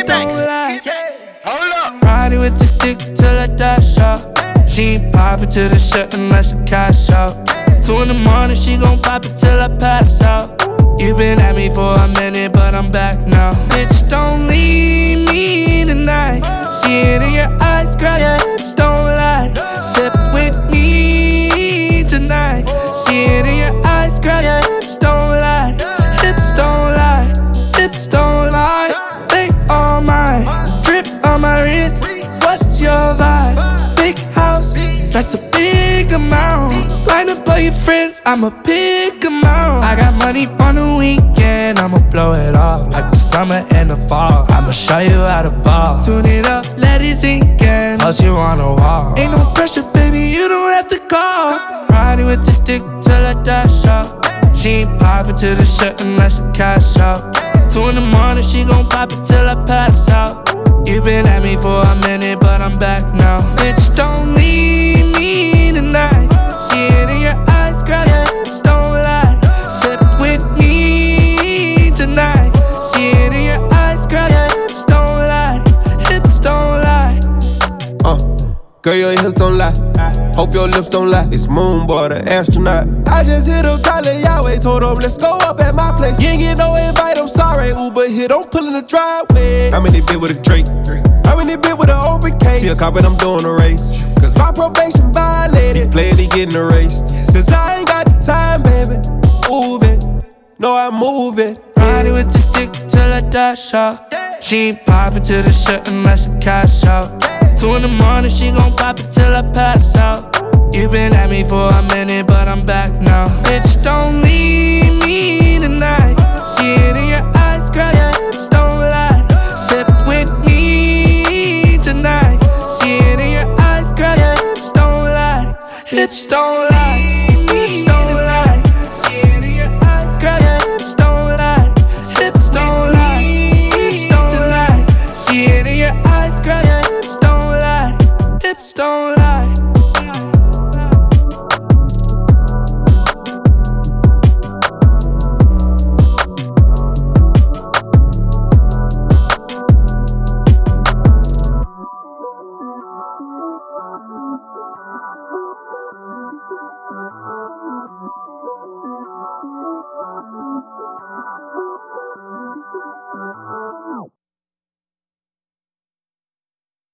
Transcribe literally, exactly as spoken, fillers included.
don't lie. Hold up. Riding with the stick till I die, shot. She ain't poppin' to the shit unless she cash out. Two in the morning, she gon' pop it till I pass out. You been at me for a minute, but I'm back now. Bitch, don't leave me tonight. See it in your eyes, girl, your hips don't lie. Sip with me tonight. See it in your eyes, girl, your hips don't lie. Hips don't lie, hips don't lie. They all mine, drip on my wrist. What's your vibe? Big house, that's a big amount. Line up all your friends, I'ma pick them out. I got money on the weekend, I'ma blow it all. Like the summer and the fall, I'ma show you how to ball. Tune it up, let it sink in, else you wanna walk. Ain't no pressure, baby, you don't have to call. Riding with the stick till I dash out. She ain't poppin' to the shit unless she cash out. Two in the morning, she gon' pop it till I pass out. You been at me for a minute, but I'm back now. Bitch, don't leave me tonight. See it in your eyes, girl, your hips don't lie. Sip with me tonight. See it in your eyes, girl, your hips don't lie. Hips don't lie. Uh, girl, your hips don't lie. Hope your lips don't lie. It's Moonboy, the astronaut. I just hit up Tyler Yahweh, told him let's go up at my place. You ain't get no invite, I'm sorry. Uber hit, don't pull in the driveway. I'm in this bit with a Drake. I'm in this bit with an open case. See a cop and I'm doing a race. Cause my probation violated. He playing, he getting erased. Cause I ain't got the time, baby. Move it. No, I move it. Riding with the stick till I dash out. She ain't poppin' to the shit unless she cash out. Two in the morning, she gon' pop it till I pass out. You been at me for a minute, but I'm back now. Bitch, don't leave me tonight. See it in your eyes, girl, your hips don't lie. Sip with me tonight. See it in your eyes, girl, your hips don't lie. Hips don't lie, hips don't lie. See it in your eyes, girl, your hips don't lie. Hips don't lie, hips don't lie. See it in your eyes, girl, your hips don't lie. Hips don't lie.